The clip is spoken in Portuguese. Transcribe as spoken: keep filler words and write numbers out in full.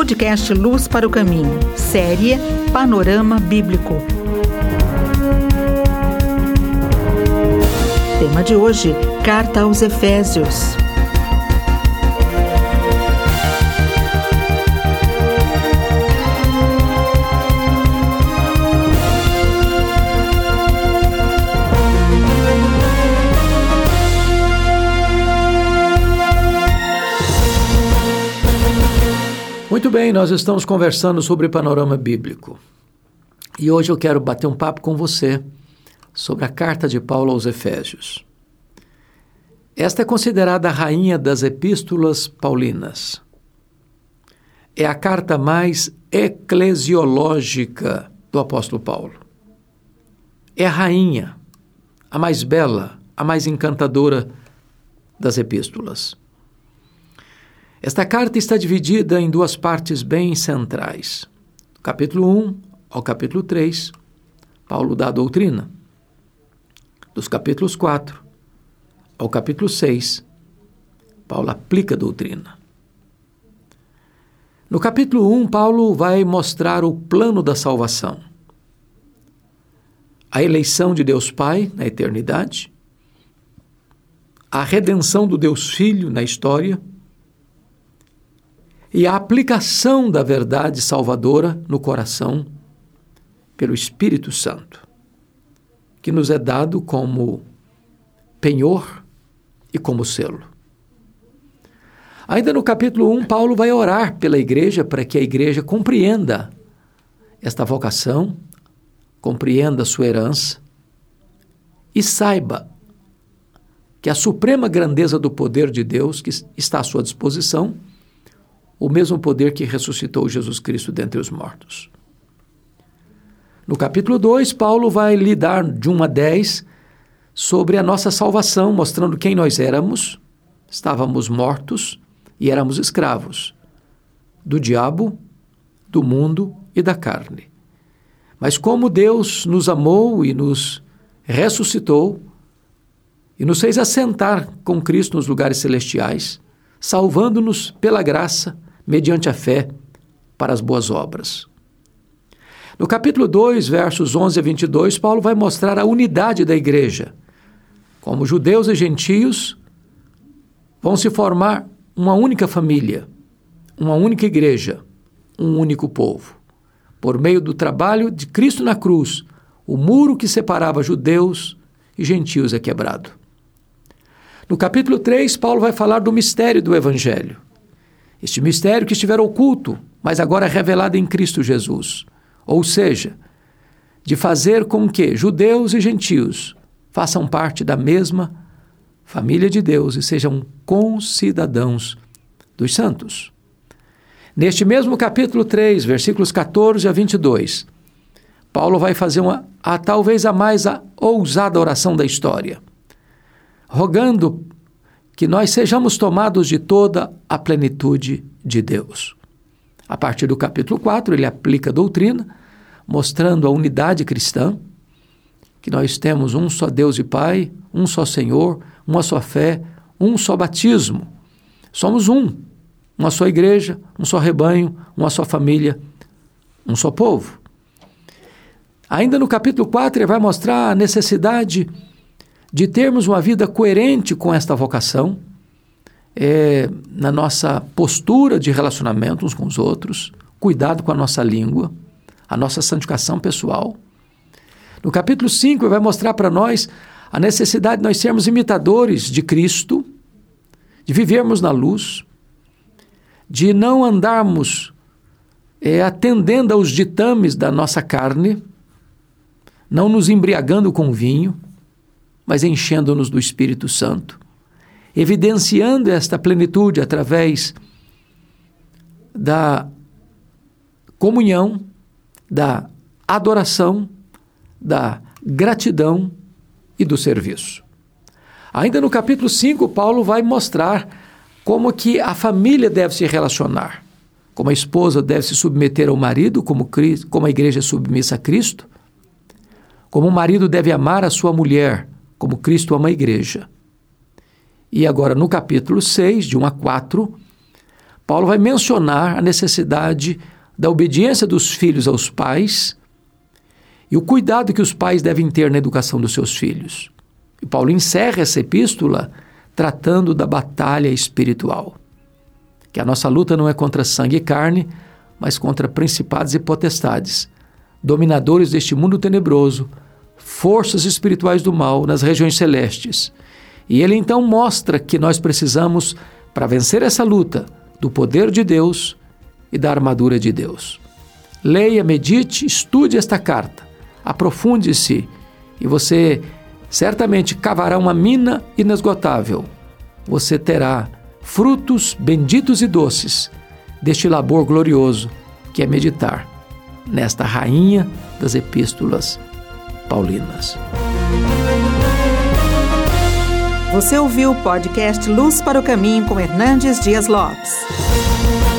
podcast Luz para o Caminho, série Panorama Bíblico. Tema de hoje, Carta aos Efésios. Muito bem, nós estamos conversando sobre panorama bíblico. E hoje eu quero bater um papo com você sobre a carta de Paulo aos Efésios. Esta é considerada a rainha das epístolas paulinas. É a carta mais eclesiológica do apóstolo Paulo. É a rainha, a mais bela, a mais encantadora das epístolas. Esta carta está dividida em duas partes bem centrais. Do capítulo um ao capítulo três, Paulo dá a doutrina. Dos capítulos quatro ao capítulo seis, Paulo aplica a doutrina. No capítulo um, Paulo vai mostrar o plano da salvação. A eleição de Deus Pai na eternidade, a redenção do Deus Filho na história, e a aplicação da verdade salvadora no coração pelo Espírito Santo, que nos é dado como penhor e como selo. Ainda no capítulo um, Paulo vai orar pela igreja para que a igreja compreenda esta vocação, compreenda a sua herança e saiba que a suprema grandeza do poder de Deus que está à sua disposição, o mesmo poder que ressuscitou Jesus Cristo dentre os mortos. No capítulo dois, Paulo vai lidar de um a dez sobre a nossa salvação, mostrando quem nós éramos. Estávamos mortos e éramos escravos do diabo, do mundo e da carne. Mas como Deus nos amou e nos ressuscitou e nos fez assentar com Cristo nos lugares celestiais, salvando-nos pela graça, mediante a fé, para as boas obras. No capítulo dois, versos onze a vinte e dois, Paulo vai mostrar a unidade da igreja. Como judeus e gentios vão se formar uma única família, uma única igreja, um único povo. Por meio do trabalho de Cristo na cruz, o muro que separava judeus e gentios é quebrado. No capítulo três, Paulo vai falar do mistério do Evangelho. Este mistério que estivera oculto, mas agora é revelado em Cristo Jesus. Ou seja, de fazer com que judeus e gentios façam parte da mesma família de Deus e sejam concidadãos dos santos. Neste mesmo capítulo três, versículos catorze a vinte e dois, Paulo vai fazer uma, a, talvez a mais a ousada oração da história, rogando que nós sejamos tomados de toda a plenitude de Deus. A partir do capítulo quatro, ele aplica a doutrina, mostrando a unidade cristã, que nós temos um só Deus e Pai, um só Senhor, uma só fé, um só batismo. Somos um, uma só igreja, um só rebanho, uma só família, um só povo. Ainda no capítulo quatro, ele vai mostrar a necessidade de termos uma vida coerente com esta vocação, é, na nossa postura de relacionamento uns com os outros, cuidado com a nossa língua, a nossa santificação pessoal. No capítulo cinco, ele vai mostrar para nós a necessidade de nós sermos imitadores de Cristo, de vivermos na luz, de não andarmos é, atendendo aos ditames da nossa carne, não nos embriagando com vinho, mas enchendo-nos do Espírito Santo, evidenciando esta plenitude através da comunhão, da adoração, da gratidão e do serviço. Ainda no capítulo cinco, Paulo vai mostrar como que a família deve se relacionar, como a esposa deve se submeter ao marido, como, Cristo, como a igreja é submissa a Cristo, como o marido deve amar a sua mulher, como Cristo ama a igreja. E agora, no capítulo seis, de um a quatro, Paulo vai mencionar a necessidade da obediência dos filhos aos pais e o cuidado que os pais devem ter na educação dos seus filhos. E Paulo encerra essa epístola tratando da batalha espiritual, que a nossa luta não é contra sangue e carne, mas contra principados e potestades, dominadores deste mundo tenebroso, forças espirituais do mal nas regiões celestes. E ele então mostra que nós precisamos, para vencer essa luta, do poder de Deus e da armadura de Deus. Leia, medite, estude esta carta, aprofunde-se e você certamente cavará uma mina inesgotável. Você terá frutos benditos e doces deste labor glorioso que é meditar nesta rainha das epístolas paulinas. Você ouviu o podcast Luz para o Caminho com Hernandes Dias Lopes.